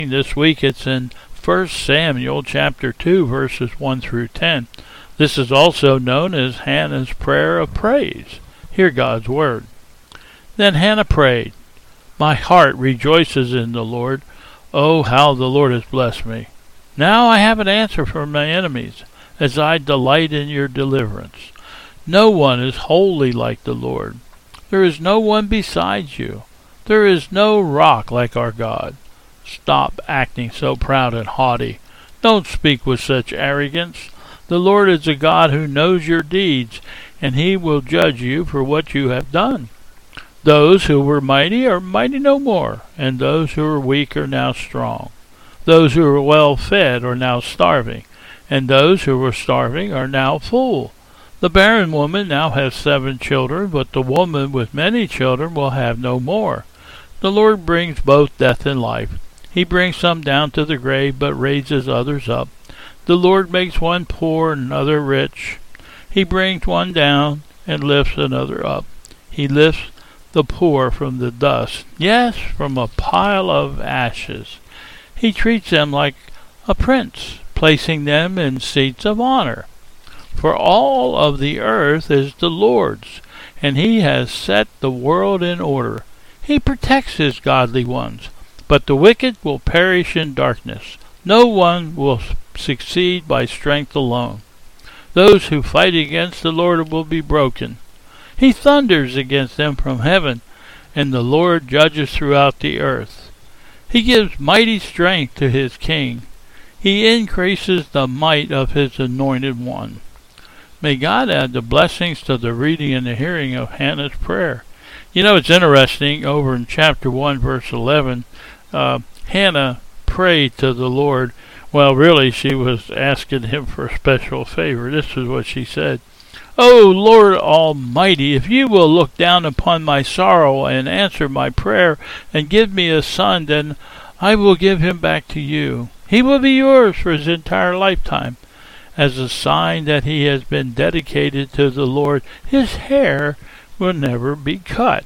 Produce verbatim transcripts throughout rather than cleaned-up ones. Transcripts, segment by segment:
This week it's in First Samuel chapter two, verses one through ten. This is also known as Hannah's prayer of praise. Hear God's word. Then Hannah prayed, "My heart rejoices in the Lord. Oh, how the Lord has blessed me. Now I have an answer for my enemies, as I delight in your deliverance. No one is holy like the Lord. There is no one besides you. There is no rock like our God. Stop acting so proud and haughty. Don't speak with such arrogance. The Lord is a God who knows your deeds, and he will judge you for what you have done. Those who were mighty are mighty no more, and those who are weak are now strong. Those who were well fed are now starving, and those who were starving are now full. The barren woman now has seven children, but the woman with many children will have no more. The Lord brings both death and life. He brings some down to the grave, but raises others up. The Lord makes one poor and another rich. He brings one down and lifts another up. He lifts the poor from the dust, yes, from a pile of ashes. He treats them like a prince, placing them in seats of honor. For all of the earth is the Lord's, and he has set the world in order. He protects his godly ones, but the wicked will perish in darkness. No one will succeed by strength alone. Those who fight against the Lord will be broken. He thunders against them from heaven, and the Lord judges throughout the earth. He gives mighty strength to his king. He increases the might of his anointed one. May God add the blessings to the reading and the hearing of Hannah's prayer. You know, it's interesting, over in chapter one, verse eleven, uh, Hannah prayed to the Lord. Well, really, she was asking him for a special favor. This is what she said. "O Lord Almighty, if you will look down upon my sorrow and answer my prayer and give me a son, then I will give him back to you. He will be yours for his entire lifetime. As a sign that he has been dedicated to the Lord, his hair will never be cut."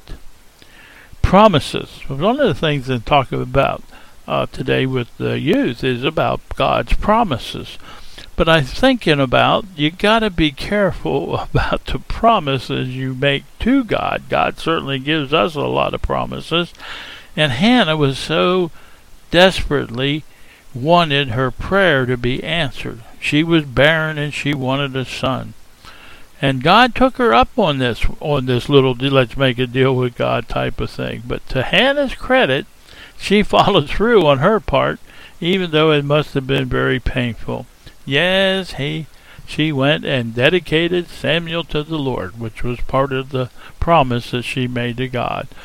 Promises. One of the things I'm talking about uh, today with the youth is about God's promises. But I'm thinking about, you got to be careful about the promises you make to God. God certainly gives us a lot of promises. And Hannah was so desperately wanted her prayer to be answered. She was barren and she wanted a son. And God took her up on this, on this little, let's make a deal with God type of thing. But to Hannah's credit, she followed through on her part, even though it must have been very painful. Yes, he, she went and dedicated Samuel to the Lord, which was part of the promise that she made to God.